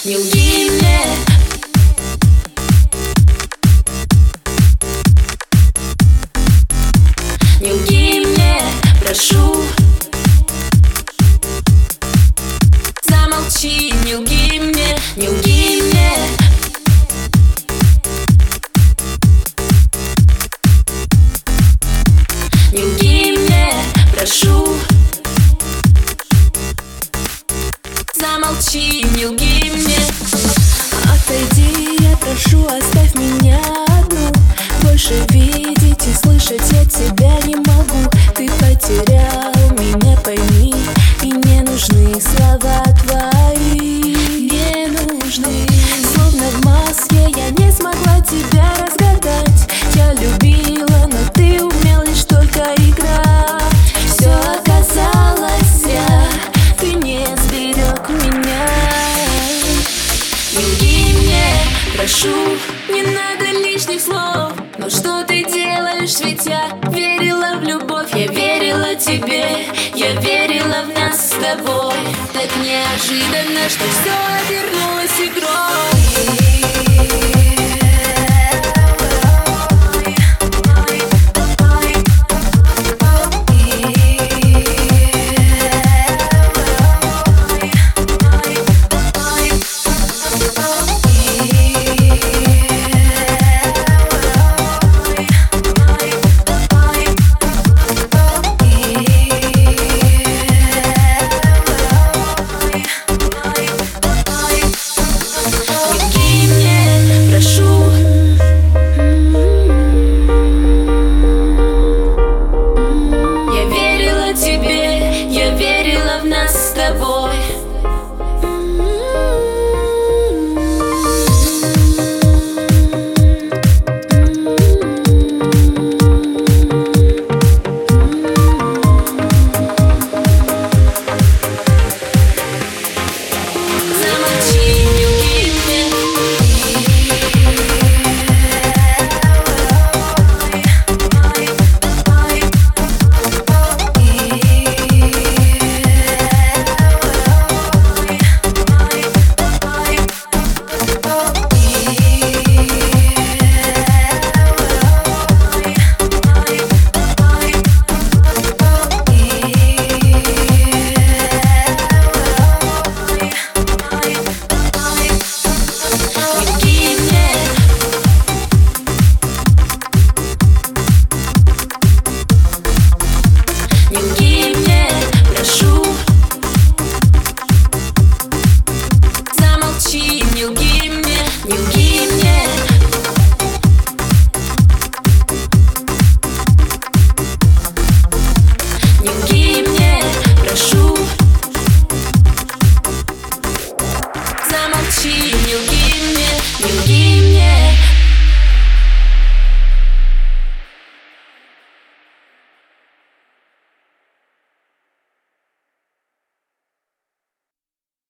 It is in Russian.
не лги мне. Не лги мне, прошу. Замолчи, не лги мне, не лги мне. Не лги мне, прошу. Замолчи, не лги мне. Отойди, я прошу, оставь меня одну. Больше видеть и слышать я тебя не могу. Ты потерял меня, пойми, и не нужны слова твои. Не нужны. Словно в маске я не смогла тебя разгадать. Я любила, но ты умел лишь только играть. Все оказалось зря, ты не сберег меня. Не лги мне, прошу. Не надо лишних слов. Но что ты делаешь, ведь я верила в любовь. Я верила тебе, я верила в нас с тобой. Так неожиданно, что все обернулось игрой.